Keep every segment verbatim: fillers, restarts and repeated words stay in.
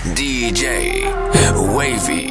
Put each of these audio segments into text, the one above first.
D J Wavy.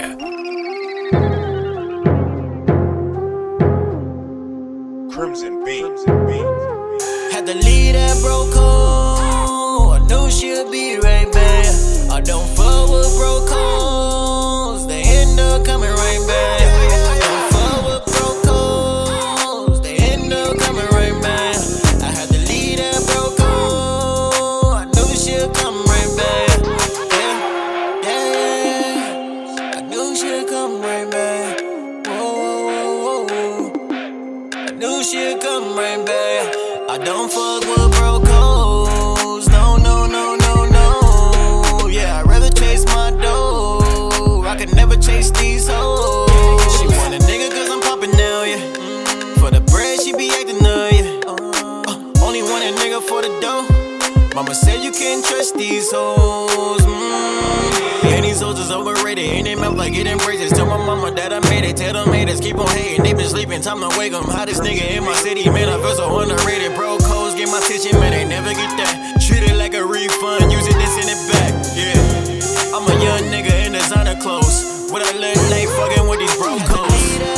Crimson Beats. Had to leave that broke home. I knew she'd be right back. I don't fuck with broke hoes. They end up coming right back. I don't fuck with broke hoes. They end up coming right back. I had to leave that broke home. I knew she'd come right back. Yeah, yeah. I knew she'd come right back. Whoa, whoa, whoa, whoa. I knew she'd come right back. I don't fuck with broke hoes. No, no, no, no, no. Yeah, I'd rather chase my dough. I could never chase these hoes. She want a nigga cause I'm poppin' now, yeah. For the bread, she be actin' up, yeah. Uh, only want a nigga for the dough. Mama said you can't trust these hoes. Mm. And these hoes is overrated. Ain't they mouth like getting braces. Tell my mama that I made it. Tell them haters keep on hating. They been sleeping, time to wake them. Hottest nigga in my city, man. I feel so underrated. Broke hoes get my attention, man. They never get that. Treat it like a refund. Use it, this in it back. Yeah. I'm a young nigga in designer clothes. With a little late fucking with these broke hoes.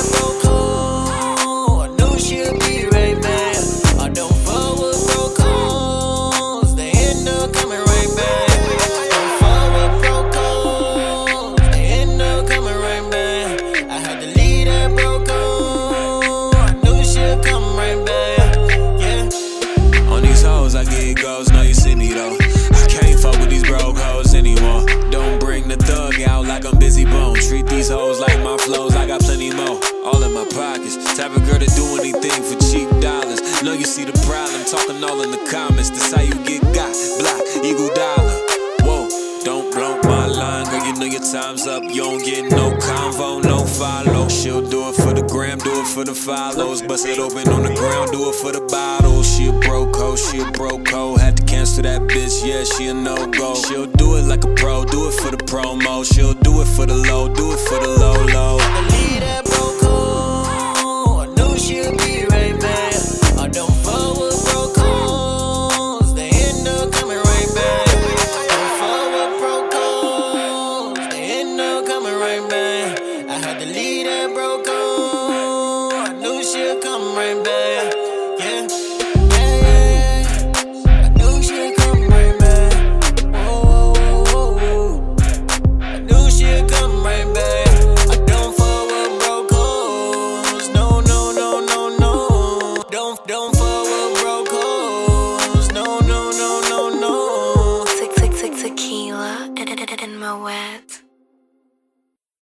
I knew she'd be right back. I don't fuck with broke hoes. They end up coming right back. I don't fuck with broke hoes. They end up coming right back. I had to leave that broke hoe. I knew she'd come right back. Yeah. On these hoes, I get goals, know you see me though. I can't fuck with these broke hoes anymore. Don't bring the thug out like I'm busy bone. Treat these hoes like my flows, I got plenty more. All in my pockets, type of girl to do anything for cheap dollars. Know you see the problem, talking all in the comments. That's how you get got, block, eagle dollar. Whoa, don't blow my line, girl, you know your time's up. You don't get no convo, no follow. She'll do it for the gram, do it for the follows. Bust it open on the ground, do it for the bottles. She a broke hoe, she a broke hoe. Had to cancel that bitch, yeah, she a no-go. She'll do it like a pro, do it for the promo. She'll do it for the low, do it for the low, low. I leave that broke hoe. I knew she'd be right back. I don't fuck with broke hoes. They end up coming right back. I don't fuck with broke hoes. They end up coming right back. I had to leave that broke hoe. I knew she'd come right back. Yeah, yeah, yeah. I knew she'd come right back. Whoa, whoa, whoa, whoa. I knew she'd come right back. I don't fuck with broke hoes. No, no, no, no, no. Don't, don't fuck with broke hoes. No, no, no, no, no. Tick, tick, tick, tequila and, and, and, and my wet.